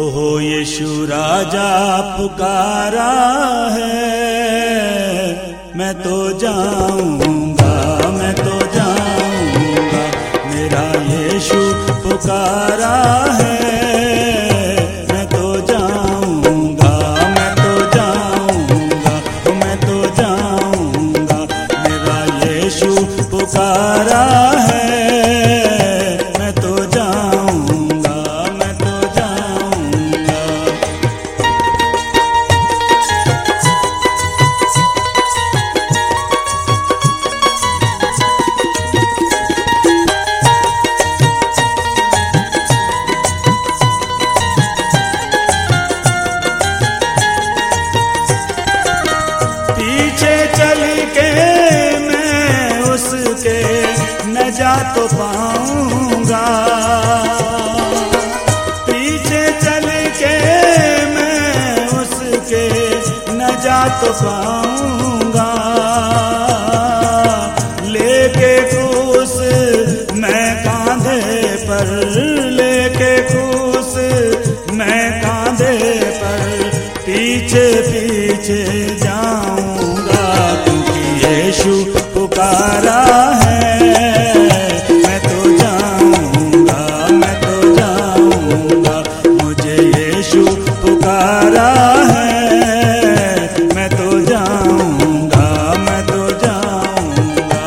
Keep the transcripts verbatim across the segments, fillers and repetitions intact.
ओहो यीशु राजा पुकारा है, मैं तो जाऊंगा, मैं तो जाऊंगा, मेरा यीशु पुकारा है, मैं तो जाऊंगा, मैं तो जाऊंगा, मैं तो जाऊंगा, मेरा यीशु पुकारा है, मैं तो जाऊंगा, मैं तो जाऊंगा। पीछे चल के मैं उसके न जा तो पाऊंगा, पीछे चल के मैं उसके न जा तो पाऊंगा, लेके क्रूस मैं कांधे पर, लेके क्रूस मैं कांधे पर, पीछे पीछे जाऊंगा, क्योंकि यीशु पुकारा है, मैं तो जाऊंगा, मैं तो जाऊंगा, मुझे यीशु पुकारा है, मैं तो जाऊंगा, मैं तो जाऊंगा।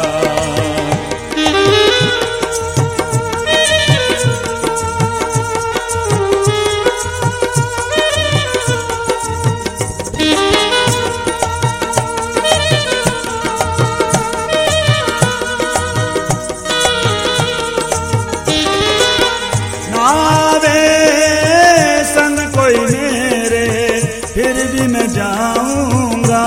नावे संग कोई मेरे, फिर भी मैं जाऊंगा,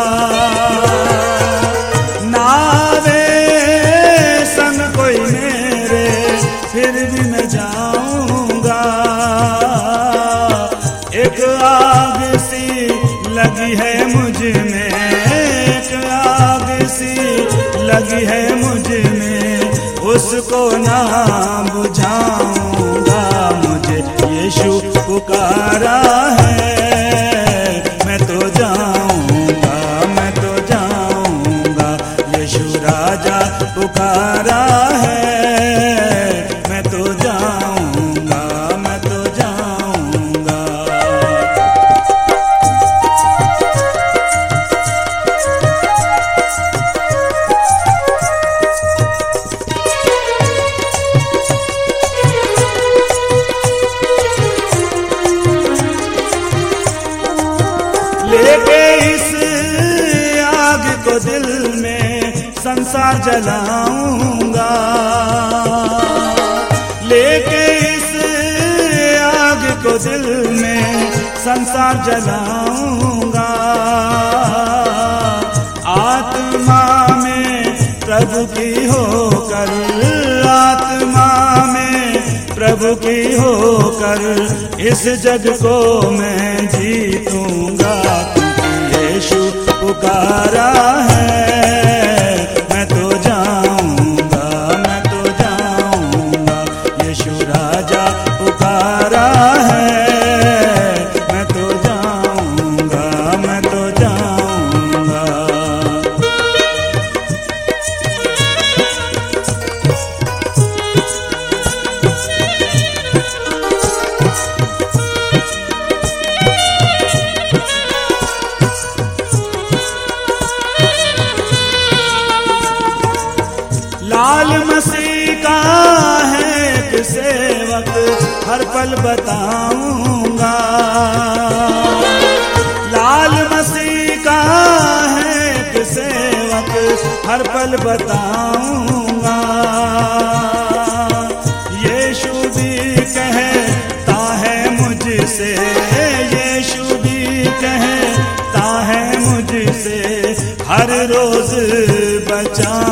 नावे संग कोई मेरे, फिर भी मैं जाऊंगा, एक आग सी लगी है मुझ में, एक आग सी लगी है मुझ में, उसको ना बुझाऊंगा, मुझे यीशु पुकारा है, मैं तो जाऊंगा, मैं तो जाऊंगा, यीशु राजा पुकारा है, मैं तो जाऊंगा, मैं तो जाऊंगा। लेके इस आग को दिल में संसार जलाऊंगा, लेके इस आग को दिल में संसार जलाऊंगा, आत्मा में प्रभु की होकर, आत्मा में प्रभु की होकर, इस जग को मैं जीतूंगा, क्योंकि यीशु पुकारा है, मैं तो जाऊंगा, मैं तो जाऊंगा, यीशु राजा पुकारा है, मैं तो जाऊंगा, मैं तो जाऊंगा। लाल मसीह का है एक सेवक, हर पल बताऊंगा, लाल मसीह का है एक सेवक, हर पल बताऊंगा, यीशु भी कहता है मुझसे, यीशु भी कहता है मुझसे, हर रोज बचा